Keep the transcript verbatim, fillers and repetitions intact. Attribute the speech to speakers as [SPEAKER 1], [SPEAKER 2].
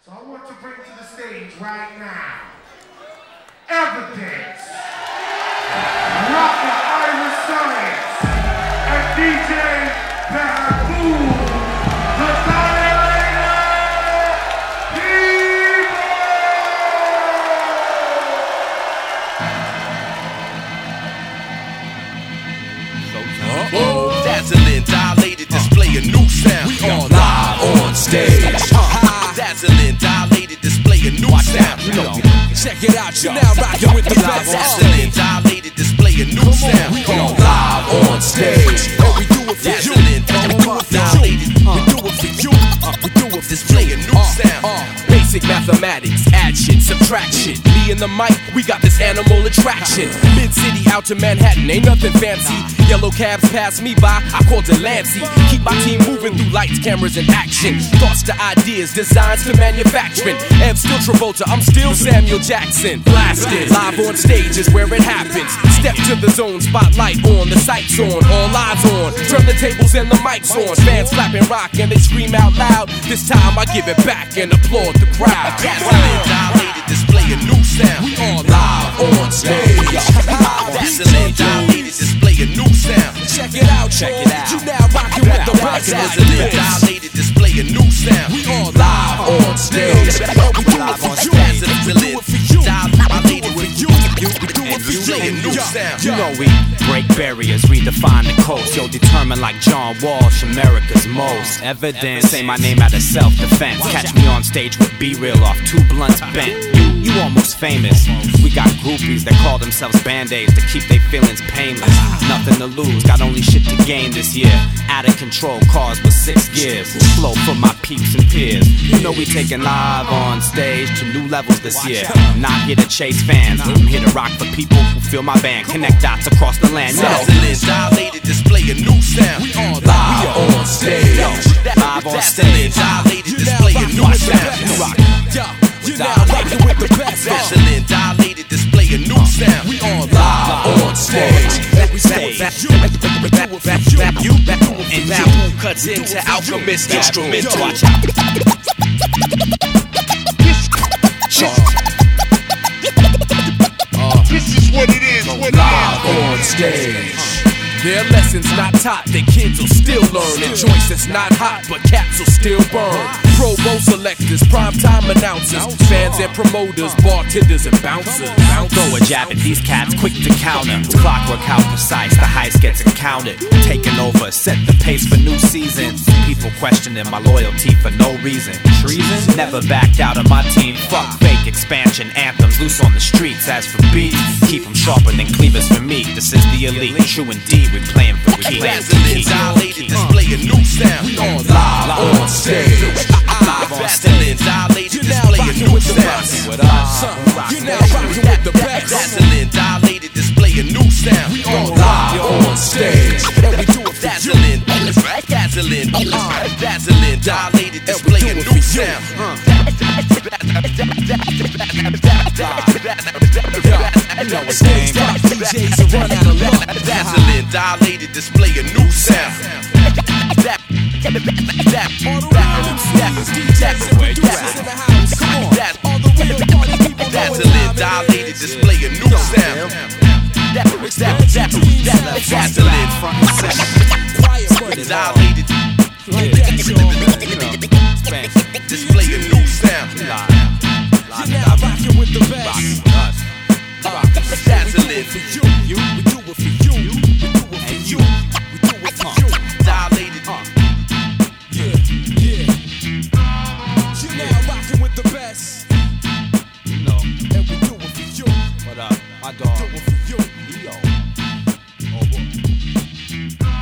[SPEAKER 1] So I want to bring to the stage right now, Evidence, Rocker Irish Science, and D J Baboon, the Dilator People!
[SPEAKER 2] Uh-oh. Dazzling, dilated, display a new sound. We are live on stage. Uh-huh. Dazzling, dilated, display a new sound.
[SPEAKER 3] Check it out, you now rockin' with the best.
[SPEAKER 2] Dazzling, dilated, display a new sound.
[SPEAKER 3] We are live on stage. And we do it for you.
[SPEAKER 2] Dazzling, dilated,
[SPEAKER 3] we do it for you. We do it for
[SPEAKER 2] display a new sound.
[SPEAKER 3] Basic mathematics, addition, subtraction. Me and the mic, we got this animal attraction. Mid-city out to Manhattan, ain't nothing fancy. Yellow cabs pass me by, I call Delancey. Keep my team moving through lights, cameras, and action. Thoughts to ideas, designs to manufacturing. Ev still Travolta, I'm still Samuel Jackson. Blasted, live on stage is where it happens. Step to the zone, spotlight on, the sights on, all eyes on. Turn the tables and the mics on. Fans clap and rock and they scream out loud. This time I give it back and applaud the crowd.
[SPEAKER 2] Dazzling, dilated, display a new sound.
[SPEAKER 3] We are live on stage.
[SPEAKER 2] Dazzling, dilated, display a new sound.
[SPEAKER 3] Check it out, check it out. You now rockin' with the best.
[SPEAKER 2] Dazzling, dilated, display a new sound.
[SPEAKER 3] We are live on stage. We do it for you. We do it for you.
[SPEAKER 2] Dilated
[SPEAKER 3] for you. We do it for
[SPEAKER 2] display a new
[SPEAKER 3] you.
[SPEAKER 2] sound.
[SPEAKER 4] You know we break barriers, redefine the coast. Yo, determined like John Walsh, America's most. Evidence, say my name out of self-defense. Catch me on stage with B-Real off two blunts bent. You, you almost famous. We got groupies that call themselves band-aids to keep their feelings painless. Nothing to lose, got only shit to gain this year. Out of control cars with six gears. Flow for my peeps and peers. You know we taking live on stage to new levels this year. I'm not here to chase fans, I'm here to rock for people who feel my band. Connect dots across the land.
[SPEAKER 2] Dazzling, dilated, display a new sound.
[SPEAKER 3] We are live on stage.
[SPEAKER 4] Live on
[SPEAKER 2] Dazzling,
[SPEAKER 4] stage.
[SPEAKER 2] dilated, display a new sound.
[SPEAKER 3] You now rockin' with the best.
[SPEAKER 2] Dazzling, dilated, display a new sound.
[SPEAKER 3] We are live on stage.
[SPEAKER 4] We stay back, you, back, you, back, and Baboon cuts into Alchemist instrumental. Watch out.
[SPEAKER 1] This is what it is, what it
[SPEAKER 3] Live
[SPEAKER 1] is.
[SPEAKER 3] on stage. Their lessons not taught, their kids will still learn. And joints that's not hot, but caps will still burn. Pro Bowl selectors, primetime announcers, fans and promoters, bartenders and bouncers.
[SPEAKER 4] Throw a jab at these cats, quick to counter. Clockwork how precise the heist gets encountered. Taking over, set the pace for new seasons. People questioning my loyalty for no reason. Treason? Never backed out of my team. Fuck fake expansion anthems, loose on the streets. As for beats, keep them sharper than cleavers for me. This is the elite, true indeed. We playing for keys.
[SPEAKER 2] Dazzling, dilated, display a new sound.
[SPEAKER 3] We are live on stage.
[SPEAKER 4] Live on
[SPEAKER 2] Dazzling,
[SPEAKER 4] stage.
[SPEAKER 2] dilated,
[SPEAKER 3] You now
[SPEAKER 2] display a
[SPEAKER 3] rockin'
[SPEAKER 2] new
[SPEAKER 3] with the
[SPEAKER 2] sound.
[SPEAKER 3] best.
[SPEAKER 4] What up?
[SPEAKER 3] You now rockin' with the best.
[SPEAKER 2] Dazzling, dilated, display a new sound.
[SPEAKER 3] We are live on stage. And we do it for you.
[SPEAKER 2] Dazzling, dazzling, dazzling, dilated, display a new sound.
[SPEAKER 3] You know it's game. D Js will run out of luck.
[SPEAKER 2] Dazzling, dilated, display a new sound.
[SPEAKER 3] All the real M Cs, D Js and producers in the house. Come on. All the real party people know it's
[SPEAKER 2] Dazzling,
[SPEAKER 3] time, man.
[SPEAKER 2] dilated, display a new sound. Dazzling,
[SPEAKER 4] Front and center.
[SPEAKER 3] Quiet money.
[SPEAKER 2] dilated,
[SPEAKER 3] Like that, y'all.
[SPEAKER 2] display a new sound.
[SPEAKER 3] You're now rockin' with the best.
[SPEAKER 2] Dazzling,
[SPEAKER 3] For you, you, we do it for you. We do it for you. We do it for you.
[SPEAKER 2] dilated,
[SPEAKER 3] Yeah, yeah. You're now rocking with the best.
[SPEAKER 4] You know,
[SPEAKER 3] And we do it for you.
[SPEAKER 4] what up? My
[SPEAKER 3] Do
[SPEAKER 4] dog.
[SPEAKER 3] it for you.
[SPEAKER 4] Leo. Oh, boy.